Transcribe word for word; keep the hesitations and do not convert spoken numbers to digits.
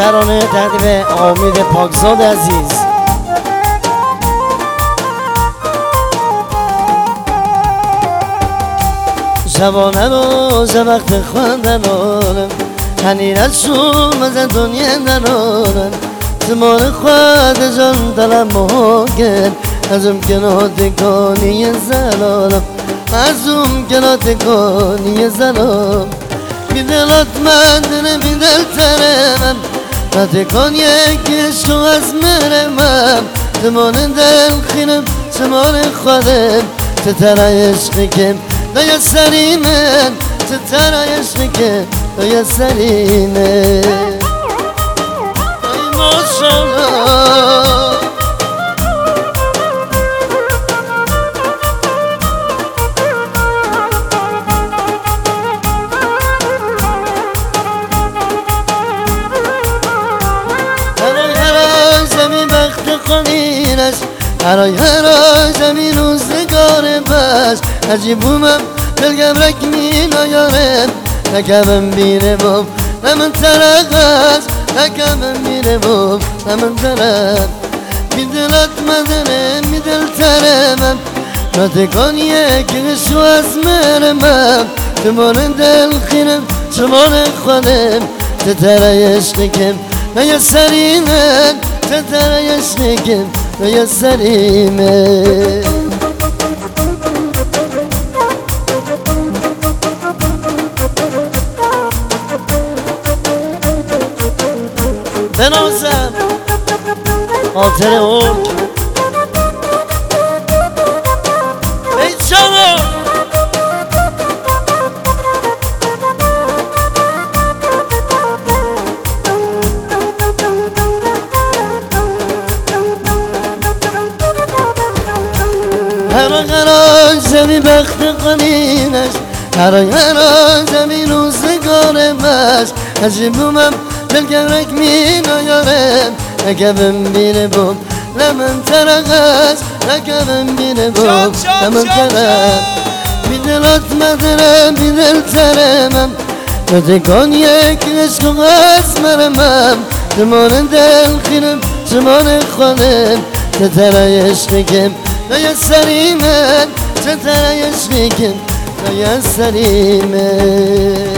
ترانه تقدیم امید پاکزاد عزیز. شبانه روز وقت خواندنانم هنین از شوم از دنیا نرانم زمان خواهد جان دلم مهاگن از ام کنات کانی زلالم از ام کنات کانی زلالم بی دلات من دل بی دل ترمم نتکان یک عشق از مرمم زمان دل خیرم زمان خودم تتر عشق کم دای سری من تتر عشق کم دای سری من ای ماشالله هرای هرای زمین روزگار بس عجیبومم دلگبرک می نایارم نکمم بیره بام نمن ترق است نکمم بیره بام نمن ترق بی دلت مدنم بی دل ترمم نتکان یک شو از مرمم زمان دل خیرم زمان خودم تتر عشق کم نیا سرینم تتر عشق کم نیا سرینم بنازم خاطر اون ای جانا هرای هرای زمین بخت قنینش هرای هرای زمین روزگار بس عجیبومم دلگرک می نایارم نکبم بیره بام لمن ترق است نکبم بیره بام لمن ترق بی دلات مدرم بی دل ترمم نتکان یک عشق از مرمم زمان دل خیرم زمان خودم تتر عشق کم نیا سری من تتر عشق کم نیا سری من